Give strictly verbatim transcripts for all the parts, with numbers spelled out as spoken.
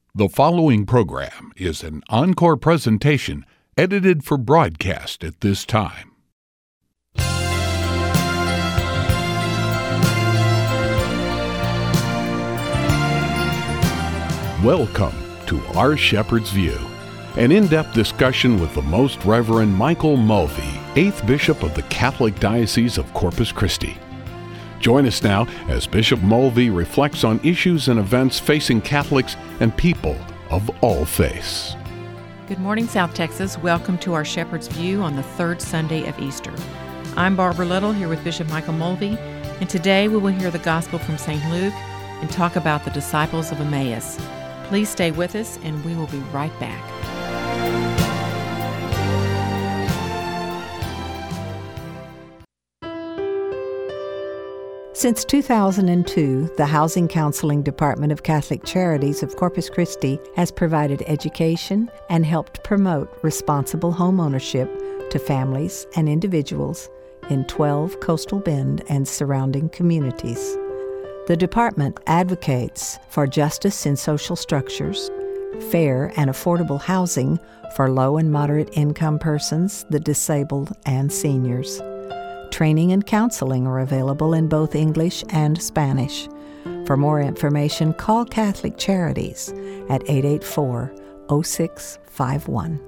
The following program is an encore presentation edited for broadcast at this time. Welcome to Our Shepherd's View, an in-depth discussion with the Most Reverend Michael Mulvey, eighth Bishop of the Catholic Diocese of Corpus Christi. Join us now as Bishop Mulvey reflects on issues and events facing Catholics and people of all faiths. Good morning, South Texas. Welcome to Our Shepherd's View on the third Sunday of Easter. I'm Barbara Little here with Bishop Michael Mulvey, and today we will hear the Gospel from Saint Luke and talk about the disciples of Emmaus. Please stay with us, and we will be right back. Since two thousand two, the Housing Counseling Department of Catholic Charities of Corpus Christi has provided education and helped promote responsible homeownership to families and individuals in twelve Coastal Bend and surrounding communities. The department advocates for justice in social structures, fair and affordable housing for low and moderate income persons, the disabled, and seniors. Training and counseling are available in both English and Spanish. For more information, call Catholic Charities at eight eight four, oh six five one.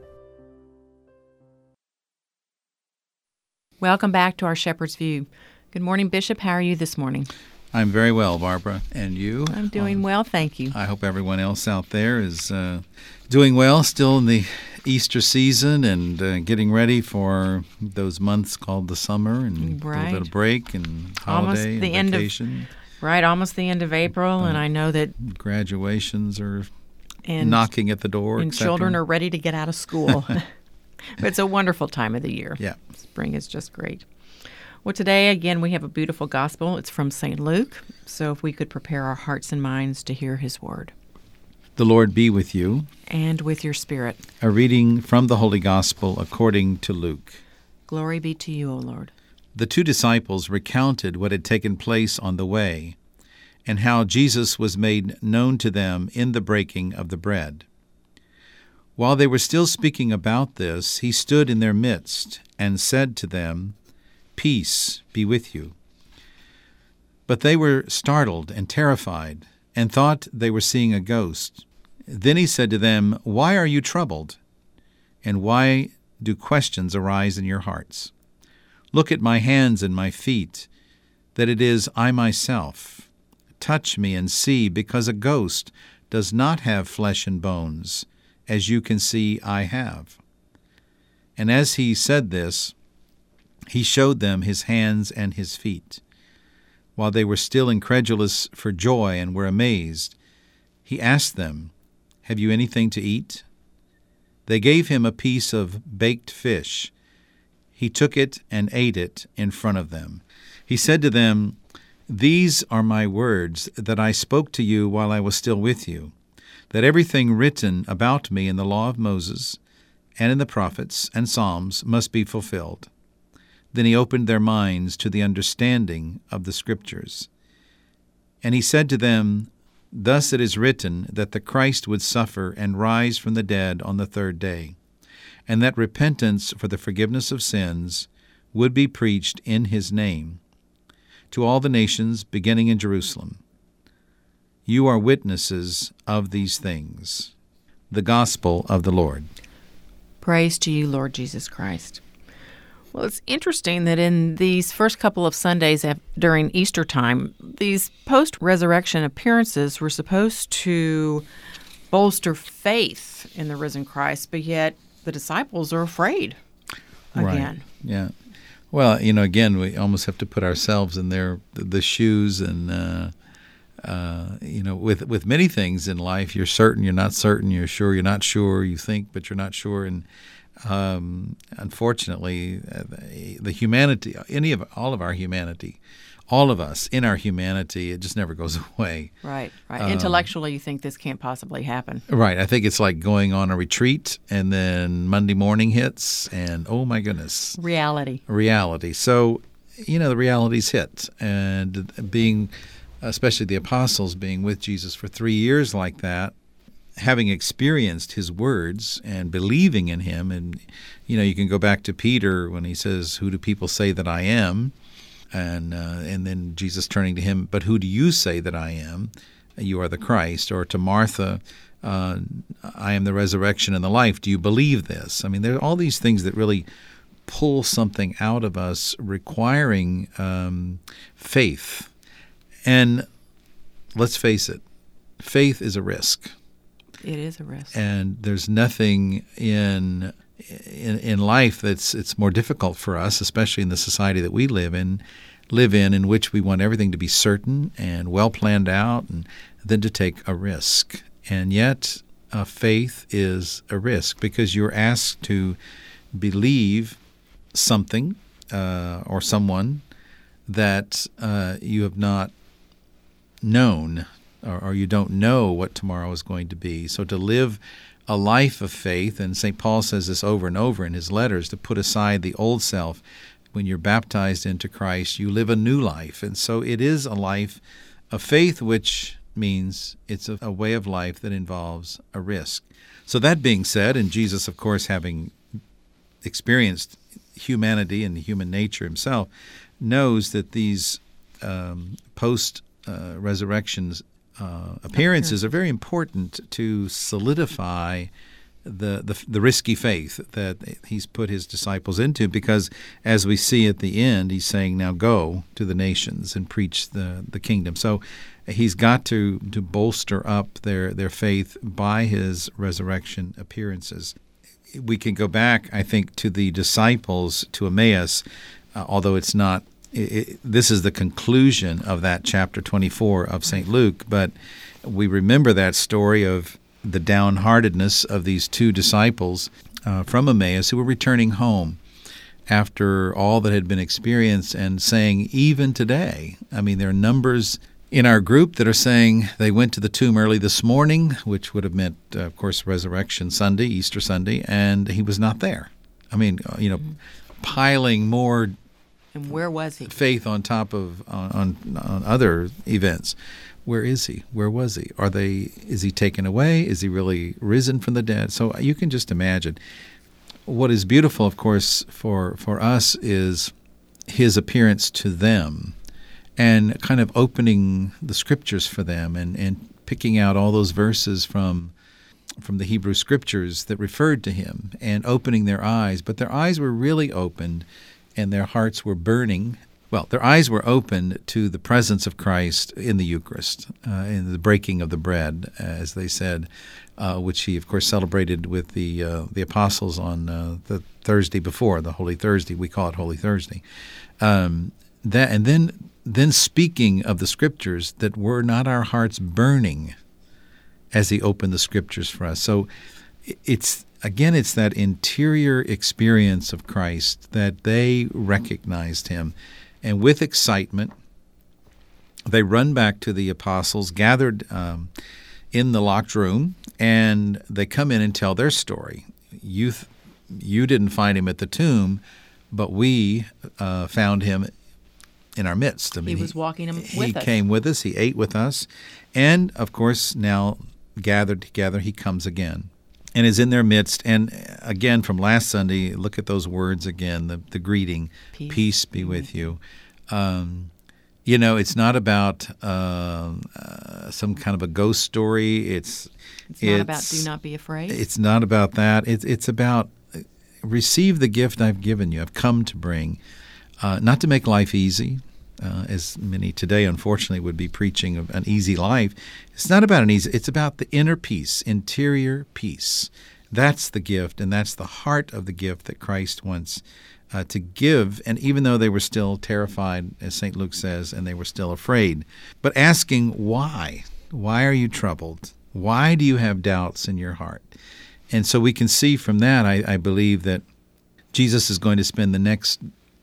Welcome back to Our Shepherd's View. Good morning, Bishop. How are you this morning? I'm very well, Barbara. And you? I'm doing um, well, thank you. I hope everyone else out there is uh, doing well, still in the Easter season and uh, getting ready for those months called the summer and right. a little bit of break and holiday almost and the vacation. End of, right, almost the end of April, uh, and I know that graduations are and, knocking at the door. And children are ready to get out of school. But it's a wonderful time of the year. Yeah. Spring is just great. Well, today, again, we have a beautiful gospel. It's from Saint Luke. So if we could prepare our hearts and minds to hear his word. The Lord be with you. And with your spirit. A reading from the Holy Gospel according to Luke. Glory be to you, O Lord. The two disciples recounted what had taken place on the way, and how Jesus was made known to them in the breaking of the bread. While they were still speaking about this, he stood in their midst and said to them, "Peace be with you." But they were startled and terrified, and thought they were seeing a ghost. Then he said to them, "Why are you troubled? And why do questions arise in your hearts? Look at my hands and my feet, that it is I myself. Touch me and see, because a ghost does not have flesh and bones, as you can see I have." And as he said this, he showed them his hands and his feet. While they were still incredulous for joy and were amazed, he asked them, "Have you anything to eat?" They gave him a piece of baked fish. He took it and ate it in front of them. He said to them, "These are my words that I spoke to you while I was still with you, that everything written about me in the law of Moses and in the prophets and Psalms must be fulfilled." Then he opened their minds to the understanding of the Scriptures. And he said to them, "Thus it is written that the Christ would suffer and rise from the dead on the third day, and that repentance for the forgiveness of sins would be preached in his name to all the nations, beginning in Jerusalem. You are witnesses of these things." The Gospel of the Lord. Praise to you, Lord Jesus Christ. Well, it's interesting that in these first couple of Sundays during Easter time, these post-resurrection appearances were supposed to bolster faith in the risen Christ, but yet the disciples are afraid again. Right. Yeah. Well, you know, again, we almost have to put ourselves in their the shoes, and uh, uh, you know, with with many things in life, you're certain, you're not certain, you're sure, you're not sure, you think, but you're not sure, and Um, unfortunately, uh, the, the humanity, any of all of our humanity, all of us in our humanity, it just never goes away. Right, right. Um, Intellectually, you think this can't possibly happen. Right. I think it's like going on a retreat, and then Monday morning hits, and oh my goodness, reality. Reality. So, you know, the reality's hit, and being, especially the apostles, being with Jesus for three years like that, having experienced his words and believing in him, and you know, you can go back to Peter when he says, "Who do people say that I am?" And uh, and then Jesus turning to him, "But who do you say that I am? You are the Christ." Or to Martha, uh, "I am the resurrection and the life. Do you believe this?" I mean, there are all these things that really pull something out of us, requiring um, faith. And let's face it, faith is a risk. It is a risk. And there's nothing in in, in life that's it's more difficult for us, especially in the society that we live in, live in, in which we want everything to be certain and well planned out, and than to take a risk. And yet, uh, faith is a risk, because you're asked to believe something uh, or someone that uh, you have not known, or, or you don't know what tomorrow is going to be. So to live a life of faith, and Saint Paul says this over and over in his letters, to put aside the old self. When you're baptized into Christ, you live a new life. And so it is a life of faith, which means it's a, a way of life that involves a risk. So that being said, and Jesus, of course, having experienced humanity and human nature himself, knows that these um, post-resurrections uh, uh, appearances are very important to solidify the, the the risky faith that he's put his disciples into, because as we see at the end, he's saying, now go to the nations and preach the, the kingdom. So he's got to, to bolster up their, their faith by his resurrection appearances. We can go back, I think, to the disciples, to Emmaus, uh, although it's not, it, it, this is the conclusion of that chapter twenty-four of Saint Luke, but we remember that story of the downheartedness of these two disciples uh, from Emmaus who were returning home after all that had been experienced, and saying, even today, I mean, there are numbers in our group that are saying they went to the tomb early this morning, which would have meant, uh, of course, Resurrection Sunday, Easter Sunday, and he was not there. I mean, you know, mm-hmm. piling more and where was he? faith on top of on, on, on other events. Where is he? Where was he? Are they? Is he taken away? Is he really risen from the dead? So you can just imagine. What is beautiful, of course, for, for us is his appearance to them, and kind of opening the scriptures for them, and, and picking out all those verses from from the Hebrew scriptures that referred to him, and opening their eyes. But their eyes were really opened, and their hearts were burning. Well, their eyes were opened to the presence of Christ in the Eucharist, uh, in the breaking of the bread, as they said, uh, which he, of course, celebrated with the uh, the apostles on uh, the Thursday before, the Holy Thursday. We call it Holy Thursday. Um, that and then then speaking of the Scriptures, that were not our hearts burning as he opened the Scriptures for us. So it's again, it's that interior experience of Christ that they recognized him. And with excitement, they run back to the apostles, gathered um, in the locked room, and they come in and tell their story. You, th- you didn't find him at the tomb, but we uh, found him in our midst. I mean, he was walking him he, with he us. He came with us. He ate with us. And, of course, now gathered together, he comes again and is in their midst. And again, from last Sunday, look at those words again, the, the greeting, peace, peace be with you. Um, you know, it's not about uh, uh, some kind of a ghost story. It's it's not it's, about do not be afraid. It's not about that. It's, it's about receive the gift I've given you, I've come to bring, uh, not to make life easy, Uh, as many today, unfortunately, would be preaching of an easy life. It's not about an easy, it's about the inner peace, interior peace. That's the gift, and that's the heart of the gift that Christ wants uh, to give. And even though they were still terrified, as Saint Luke says, and they were still afraid, but asking why? Why are you troubled? Why do you have doubts in your heart? And so we can see from that, I, I believe, that Jesus is going to spend the next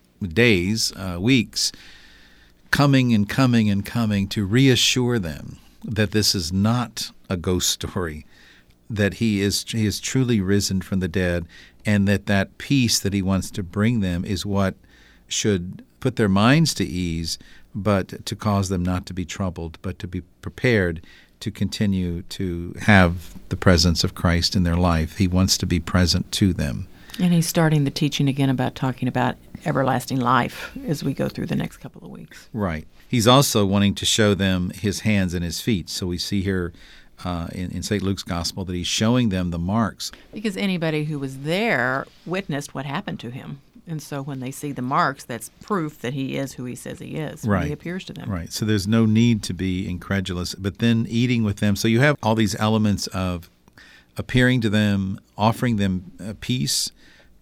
days, uh, weeks, coming and coming and coming to reassure them that this is not a ghost story, that he is he is truly risen from the dead, and that that peace that he wants to bring them is what should put their minds to ease, but to cause them not to be troubled, but to be prepared to continue to have the presence of Christ in their life. He wants to be present to them. And he's starting the teaching again about talking about everlasting life as we go through the next couple of weeks. Right. He's also wanting to show them his hands and his feet. So we see here uh, in, in Saint Luke's Gospel that he's showing them the marks. Because anybody who was there witnessed what happened to him. And so when they see the marks, that's proof that he is who he says he is when right. he appears to them. Right. So there's no need to be incredulous. But then eating with them. So you have all these elements of appearing to them, offering them uh, peace,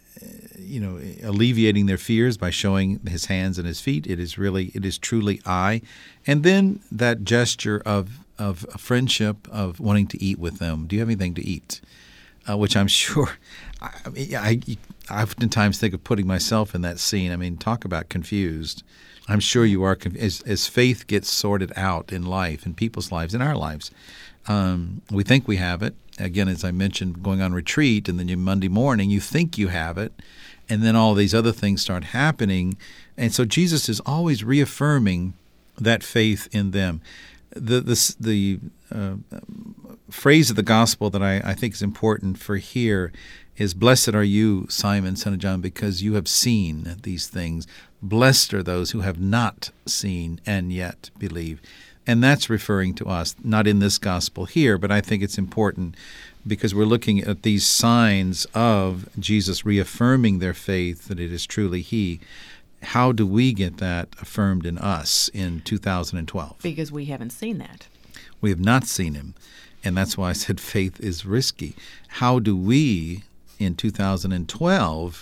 you know, alleviating their fears by showing his hands and his feet. It is really, it is truly I. And then that gesture of of friendship, of wanting to eat with them. Do you have anything to eat? Uh, which I'm sure, I, I, I oftentimes think of putting myself in that scene. I mean, talk about confused. I'm sure you are, as, as faith gets sorted out in life, in people's lives, in our lives. Um, we think we have it. Again, as I mentioned, going on retreat, and then you Monday morning, you think you have it, and then all these other things start happening. And so Jesus is always reaffirming that faith in them. The the, the uh, phrase of the gospel that I, I think is important for here is, "Blessed are you, Simon, son of John, because you have seen these things. Blessed are those who have not seen and yet believe." And that's referring to us, not in this gospel here, but I think it's important because we're looking at these signs of Jesus reaffirming their faith that it is truly He. How do we get that affirmed in us in two thousand twelve? Because we haven't seen that. We have not seen Him, and that's why I said faith is risky. How do we, in two thousand twelve,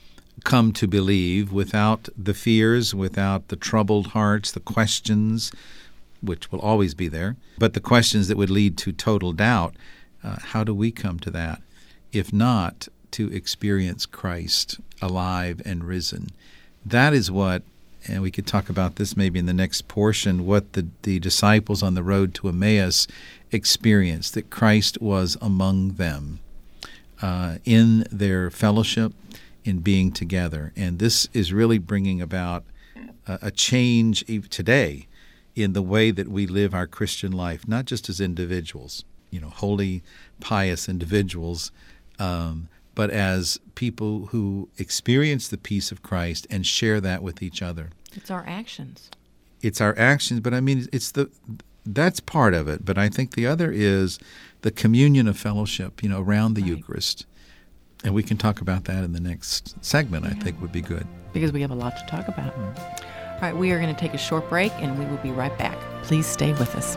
come to believe without the fears, without the troubled hearts, the questions, which will always be there, but the questions that would lead to total doubt? Uh, how do we come to that, if not to experience Christ alive and risen? That is what, and we could talk about this maybe in the next portion, what the, the disciples on the road to Emmaus experienced, that Christ was among them uh, in their fellowship, in being together. And this is really bringing about a, a change today in the way that we live our Christian life, not just as individuals, you know, holy, pious individuals, um, but as people who experience the peace of Christ and share that with each other. It's our actions. It's our actions, but I mean, it's the that's part of it. But I think the other is the communion of fellowship, you know, around the right. Eucharist. And we can talk about that in the next segment, yeah. I think would be good. Because we have a lot to talk about. Mm-hmm. All right, we are going to take a short break, and we will be right back. Please stay with us.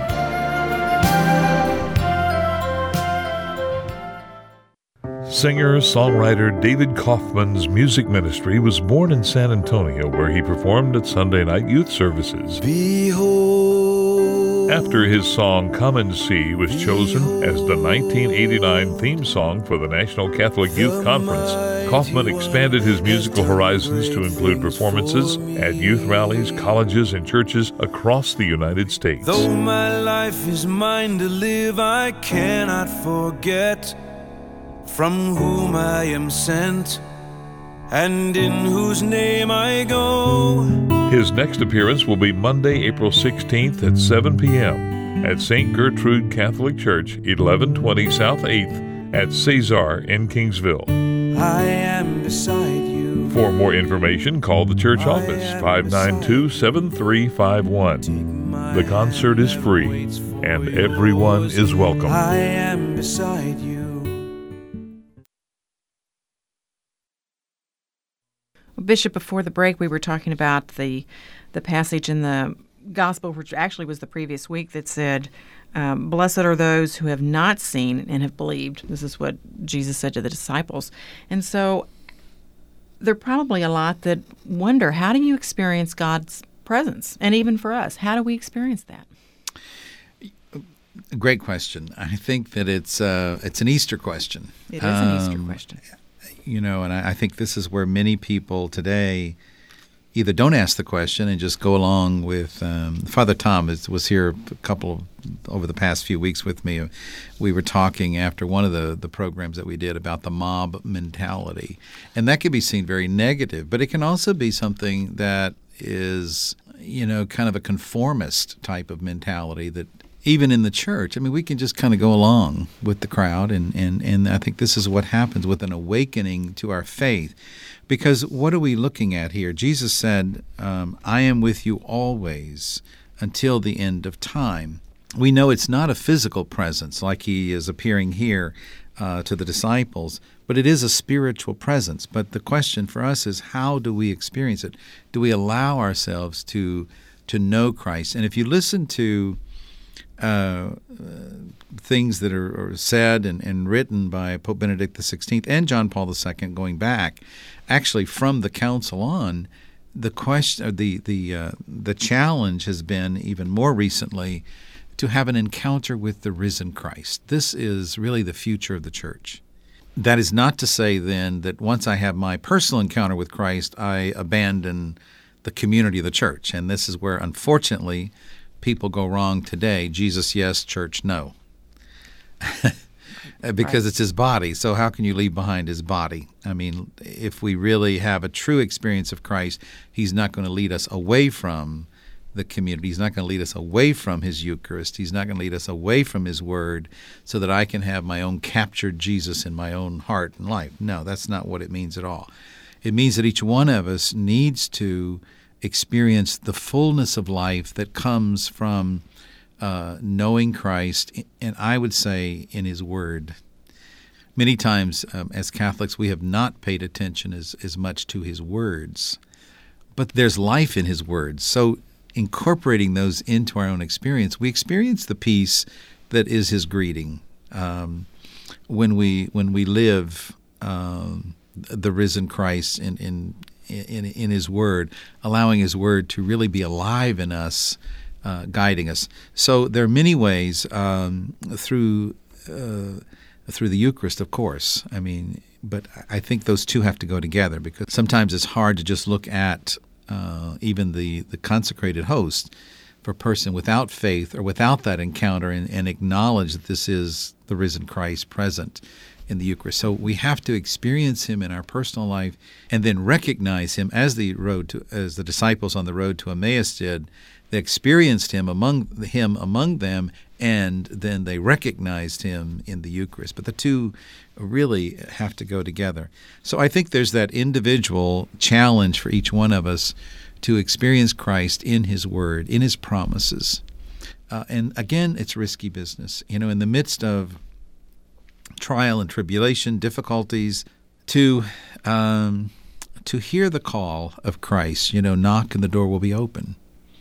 Singer-songwriter David Kaufman's music ministry was born in San Antonio, where he performed at Sunday night youth services. Behold. After his song Come and See was chosen as the nineteen eighty-nine theme song for the National Catholic Youth Conference, Kaufman expanded his musical horizons to include performances at youth rallies, colleges, and churches across the United States. Though my life is mine to live, I cannot forget from whom I am sent, and in whose name I go. His next appearance will be Monday, April sixteenth at seven p.m. at Saint Gertrude Catholic Church, eleven twenty South eighth at Cesar in Kingsville. I am beside you. For more information, call the church office, five nine two, seven three five one. The concert is free, and everyone is welcome. I am beside you. Bishop, before the break, we were talking about the the passage in the Gospel, which actually was the previous week, that said, um, blessed are those who have not seen and have believed. This is what Jesus said to the disciples. And so there are probably a lot that wonder, how do you experience God's presence? And even for us, how do we experience that? Great question. I think that it's uh, it's an Easter question. It is an Easter um, question. You know, and I, I think this is where many people today either don't ask the question and just go along with. Um, Father Tom is, was here a couple of, over the past few weeks with me. We were talking after one of the, the programs that we did about the mob mentality, and that can be seen very negative, but it can also be something that is, you know, kind of a conformist type of mentality that even in the church, I mean, we can just kind of go along with the crowd, and, and, and I think this is what happens with an awakening to our faith. Because what are we looking at here? Jesus said, um, I am with you always until the end of time. We know it's not a physical presence like he is appearing here uh, to the disciples, but it is a spiritual presence. But the question for us is, how do we experience it? Do we allow ourselves to to know Christ? And if you listen to uh, things that are, are said and, and written by Pope Benedict the sixteenth and John Paul the Second, going back, actually from the council on, the question, the the uh, the challenge has been even more recently to have an encounter with the risen Christ. This is really the future of the church. That is not to say then that once I have my personal encounter with Christ, I abandon the community of the church. And this is where, unfortunately, people go wrong today. Jesus, yes; church, no. Because right. It's his body. So how can you leave behind his body? I mean, if we really have a true experience of Christ, he's not going to lead us away from the community. He's not going to lead us away from his Eucharist. He's not going to lead us away from his word so that I can have my own captured Jesus in my own heart and life. No, that's not what it means at all. It means that each one of us needs to experience the fullness of life that comes from uh, knowing Christ, and I would say in his word. Many times um, as Catholics, we have not paid attention as, as much to his words, but there's life in his words. So incorporating those into our own experience, we experience the peace that is his greeting um, when we when we live um, the risen Christ in, in in in his word, allowing his word to really be alive in us, uh, guiding us. So there are many ways um, through uh, through the Eucharist, of course. I mean, but I think those two have to go together, because sometimes it's hard to just look at Uh, even the, the consecrated host for a person without faith or without that encounter, and, and acknowledge that this is the risen Christ present in the Eucharist. So we have to experience him in our personal life and then recognize him as the road to, as the disciples on the road to Emmaus did. They experienced him among him among them, and then they recognized him in the Eucharist. But the two really have to go together. So I think there's that individual challenge for each one of us to experience Christ in his word, in his promises. Uh, and again, it's risky business. You know, in the midst of trial and tribulation, difficulties, to um, to hear the call of Christ, you know, knock and the door will be open.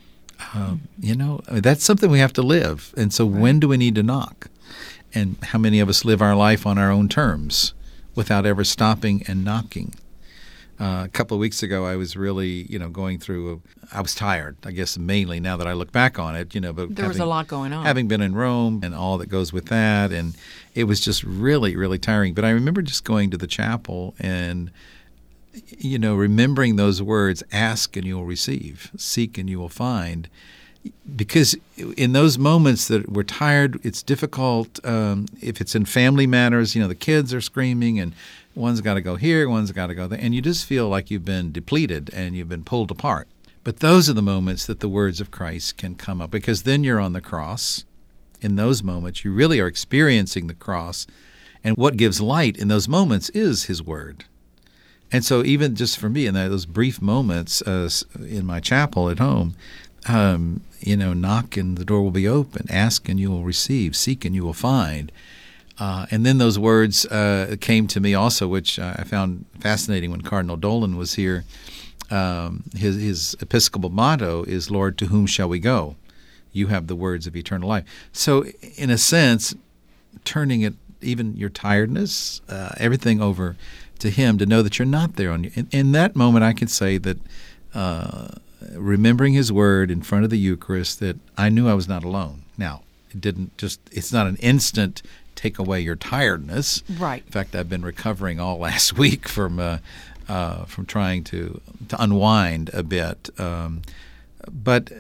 Um, you know, that's something we have to live. And so right. When do we need to knock? And how many of us live our life on our own terms without ever stopping and knocking? Uh, a couple of weeks ago, I was really, you know, going through, a, I was tired, I guess, mainly now that I look back on it, you know. But there having, was a lot going on. Having been in Rome and all that goes with that, and it was just really, really tiring. But I remember just going to the chapel and, you know, remembering those words, ask and you will receive, seek and you will find. Because in those moments that we're tired, it's difficult. Um, if it's in family matters, you know, the kids are screaming and one's got to go here, one's got to go there, and you just feel like you've been depleted and you've been pulled apart. But those are the moments that the words of Christ can come up, because then you're on the cross. In those moments, you really are experiencing the cross, and what gives light in those moments is his word. And so even just for me, in those brief moments uh, in my chapel at home, um, you know, knock and the door will be open, ask and you will receive, seek and you will find. Uh, and then those words uh, came to me also, which uh, I found fascinating when Cardinal Dolan was here. Um, his, his Episcopal motto is, Lord, to whom shall we go? You have the words of eternal life. So in a sense, turning it, even your tiredness, uh, everything over to him, to know that you're not there on you. In, in that moment, I can say that uh, remembering his word in front of the Eucharist, that I knew I was not alone. Now, it didn't just, it's not an instant take away your tiredness. Right. In fact, I've been recovering all last week from uh, uh, from trying to to unwind a bit. Um, but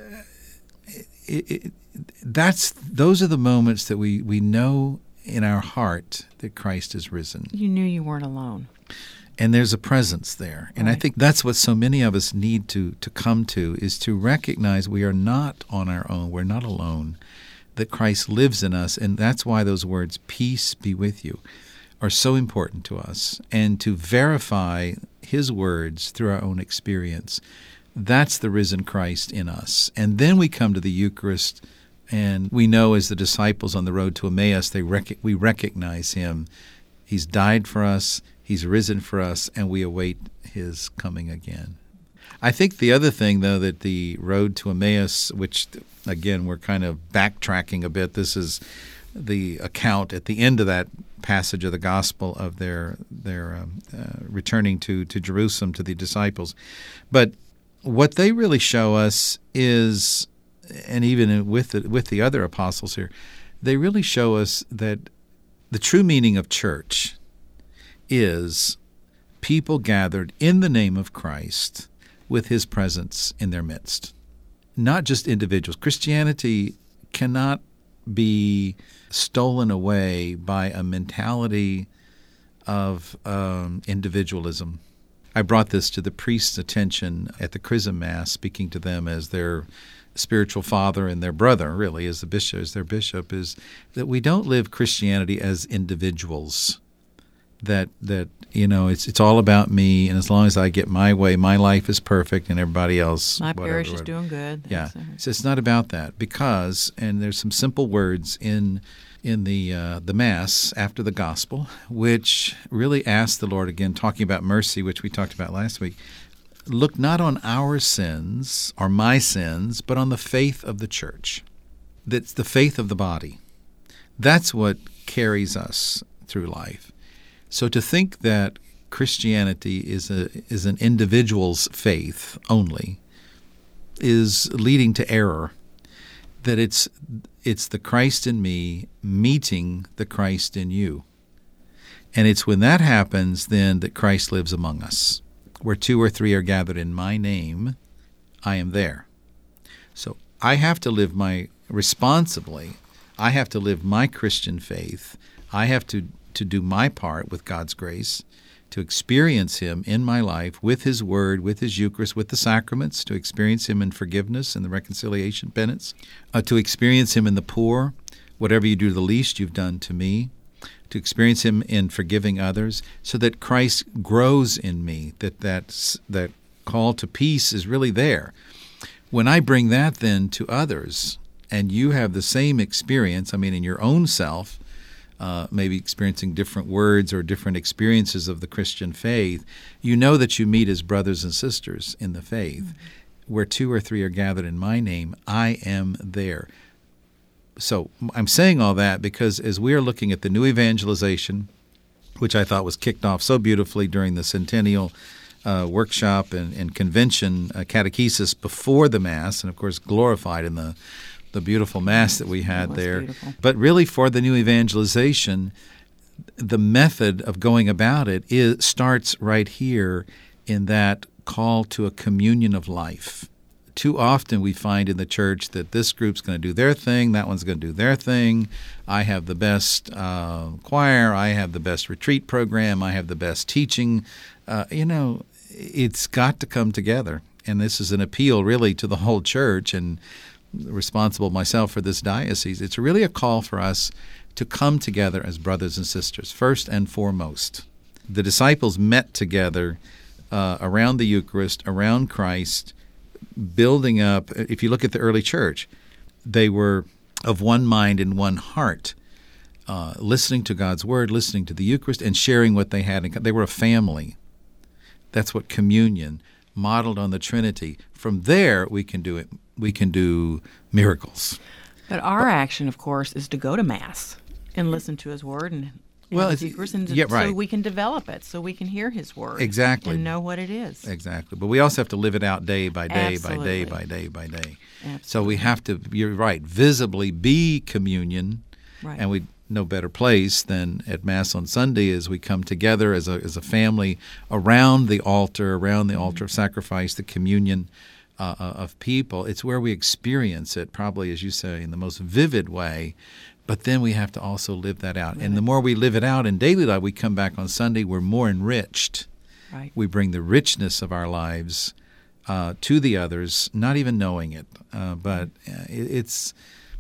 it, it, that's those are the moments that we, we know in our heart that Christ is risen. You knew you weren't alone. And there's a presence there. And right. I think that's what so many of us need to, to come to, is to recognize we are not on our own. We're not alone. that Christ lives in us, and that's why those words, peace be with you, are so important to us. And to verify his words through our own experience, that's the risen Christ in us. And then we come to the Eucharist, and we know as the disciples on the road to Emmaus, they rec- we recognize him. He's died for us, he's risen for us, and we await his coming again. I think the other thing, though, that the road to Emmaus, which, again, we're kind of backtracking a bit. This is the account at the end of that passage of the gospel of their their um, uh, returning to, to Jerusalem to the disciples. But what they really show us is, and even with the, with the other apostles here, they really show us that the true meaning of church is people gathered in the name of Christ with his presence in their midst. Not just individuals. Christianity cannot be stolen away by a mentality of um, individualism. I brought this to the priest's attention at the Chrism Mass, speaking to them as their spiritual father and their brother, really, as the bishop, as their bishop, is that we don't live Christianity as individuals. That that you know, it's it's all about me, and as long as I get my way, my life is perfect, and everybody else, my whatever, parish is whatever. doing good. Yeah, That's so it's not about that, because, and there's some simple words in in the uh, the Mass after the Gospel, which really ask the Lord, again, talking about mercy, which we talked about last week. Look not on our sins or my sins, but on the faith of the church. That's the faith of the body. That's what carries us through life. So to think that Christianity is a is an individual's faith only is leading to error. That it's it's the Christ in me meeting the Christ in you. And it's when that happens then that Christ lives among us. Where two or three are gathered in my name, I am there. So I have to live my responsibly. I have to live my Christian faith. I have to to do my part with God's grace, to experience him in my life with his word, with his Eucharist, with the sacraments, to experience him in forgiveness and the reconciliation penance, uh, to experience him in the poor, whatever you do to the least you've done to me, to experience him in forgiving others, so that Christ grows in me, that that's, that call to peace is really there. When I bring that then to others, and you have the same experience, I mean, in your own self, Uh, maybe experiencing different words or different experiences of the Christian faith, you know that you meet as brothers and sisters in the faith. Mm-hmm. Where two or three are gathered in my name, I am there. So I'm saying all that because as we are looking at the new evangelization, which I thought was kicked off so beautifully during the centennial uh, workshop and, and convention uh, catechesis before the Mass, and of course glorified in the the beautiful Mass that we had there. Beautiful. But really for the new evangelization, the method of going about it is, starts right here in that call to a communion of life. Too often we find in the church that this group's going to do their thing, that one's going to do their thing. I have the best uh, choir, I have the best retreat program, I have the best teaching. Uh, you know, it's got to come together. And this is an appeal really to the whole church, and responsible myself for this diocese. It's really a call for us to come together as brothers and sisters, first and foremost. The disciples met together uh, around the Eucharist, around Christ, building up. If you look at the early church, they were of one mind and one heart, uh, listening to God's Word, listening to the Eucharist, and sharing what they had. They were a family. That's what communion, modeled on the Trinity. From there, we can do it. We can do miracles. But our but, action, of course, is to go to Mass and listen to His Word and, and well, His Eucharist, and yeah, right. so we can develop it, so we can hear His Word exactly and know what it is. Exactly. But we also have to live it out day by day, Absolutely. by day, by day, by day. Absolutely. So we have to, you're right, visibly be communion, right. And we no better place than at Mass on Sunday as we come together as a as a family around the altar, around the mm-hmm. altar of sacrifice, the communion uh, of people. It's where we experience it, probably, as you say, in the most vivid way. But then we have to also live that out. Live and the more we live it out in daily life, we come back on Sunday, we're more enriched. Right. We bring the richness of our lives uh, to the others, not even knowing it. Uh, but it, it's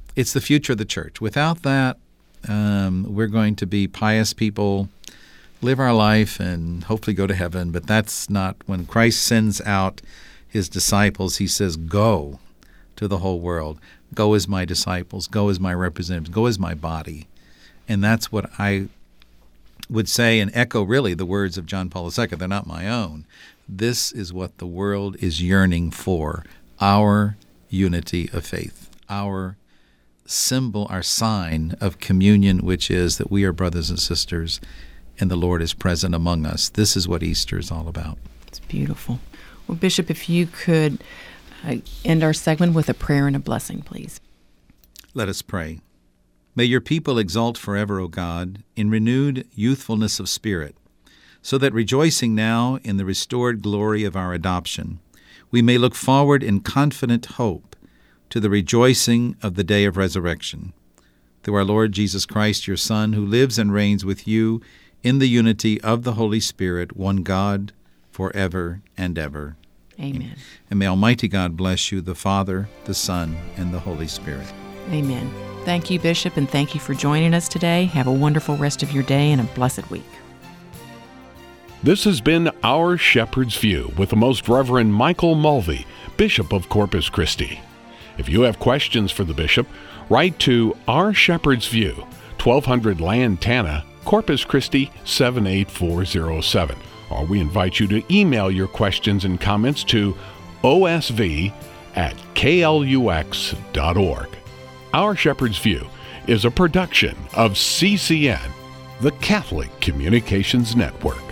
it's the future of the church. Without that, um, we're going to be pious people, live our life, and hopefully go to heaven. But that's not, when Christ sends out his disciples, he says, go to the whole world. Go as my disciples. Go as my representatives. Go as my body. And that's what I would say and echo really the words of John Paul the Second. They're not my own. This is what the world is yearning for, our unity of faith, our symbol, our sign of communion, which is that we are brothers and sisters and the Lord is present among us. This is what Easter is all about. It's beautiful. Well, Bishop, if you could uh, end our segment with a prayer and a blessing, please. Let us pray. May your people exult forever, O God, in renewed youthfulness of spirit, so that rejoicing now in the restored glory of our adoption, we may look forward in confident hope to the rejoicing of the day of resurrection. Through our Lord Jesus Christ, your Son, who lives and reigns with you in the unity of the Holy Spirit, one God, forever and ever. Amen. And may Almighty God bless you, the Father, the Son, and the Holy Spirit. Amen. Thank you, Bishop, and thank you for joining us today. Have a wonderful rest of your day and a blessed week. This has been Our Shepherd's View with the Most Reverend Michael Mulvey, Bishop of Corpus Christi. If you have questions for the Bishop, write to Our Shepherd's View, twelve hundred Lantana, Corpus Christi seven eight four zero seven. Or we invite you to email your questions and comments to O S V at K L U X dot org. Our Shepherd's View is a production of C C N, the Catholic Communications Network.